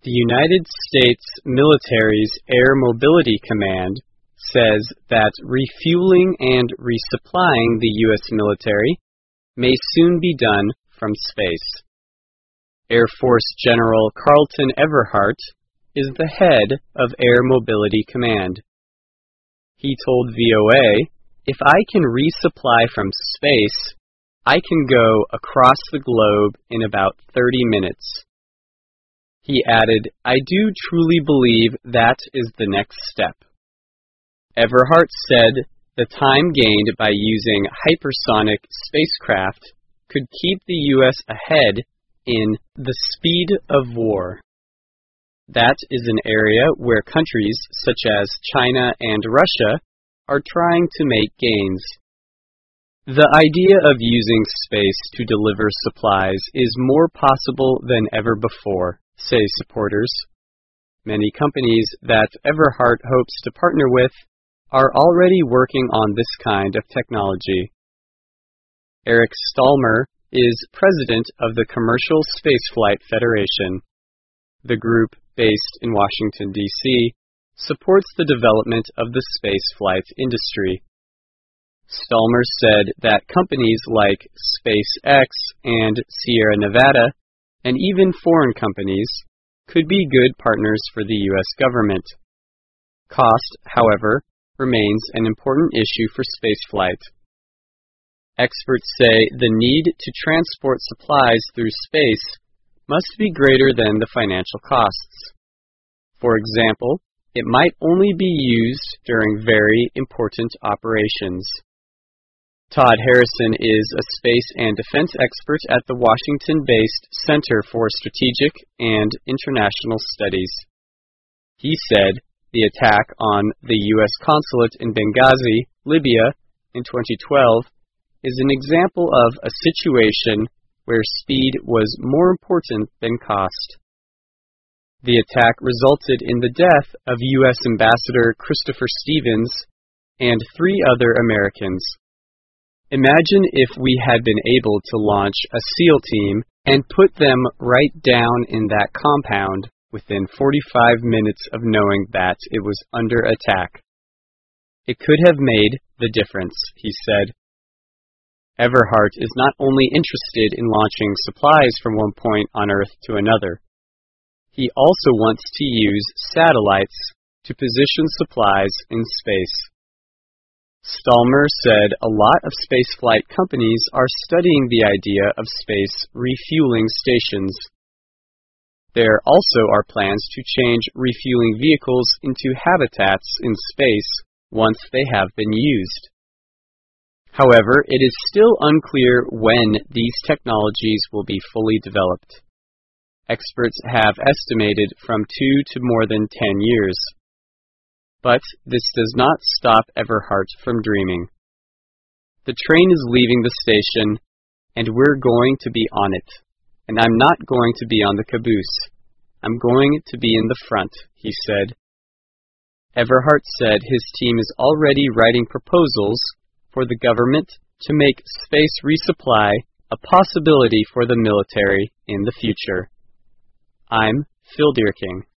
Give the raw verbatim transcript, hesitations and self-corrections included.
The United States military's Air Mobility Command says that refueling and resupplying the U S military may soon be done from space. Air Force General Carlton Everhart is the head of Air Mobility Command. He told V O A, "If I can resupply from space, I can go across the globe in about thirty minutes." He added, "I do truly believe that is the next step." Everhart said the time gained by using hypersonic spacecraft could keep the U S ahead in the speed of war. That is an area where countries such as China and Russia are trying to make gains. The idea of using space to deliver supplies is more possible than ever before, say supporters. Many companies that Everhart hopes to partner with are already working on this kind of technology. Eric Stallmer is president of the Commercial Spaceflight Federation. The group, based in Washington, D C, supports the development of the spaceflight industry. Stallmer said that companies like SpaceX and Sierra Nevada, and even foreign companies, could be good partners for the U S government. Cost, however, remains an important issue for spaceflight. Experts say the need to transport supplies through space must be greater than the financial costs. For example, it might only be used during very important operations. Todd Harrison is a space and defense expert at the Washington-based Center for Strategic and International Studies. He said the attack on the U S consulate in Benghazi, Libya, in twenty twelve is an example of a situation where speed was more important than cost. The attack resulted in the death of U S Ambassador Christopher Stevens and three other Americans. Imagine if we had been able to launch a SEAL team and put them right down in that compound within forty-five minutes of knowing that it was under attack. It could have made the difference, he said. Everhart is not only interested in launching supplies from one point on Earth to another. He also wants to use satellites to position supplies in space. Stallmer said a lot of spaceflight companies are studying the idea of space refueling stations. There also are plans to change refueling vehicles into habitats in space once they have been used. However, it is still unclear when these technologies will be fully developed. Experts have estimated from two to more than ten years. But this does not stop Everhart from dreaming. The train is leaving the station, and we're going to be on it. And I'm not going to be on the caboose. I'm going to be in the front, he said. Everhart said his team is already writing proposals for the government to make space resupply a possibility for the military in the future. I'm Phil Deerking.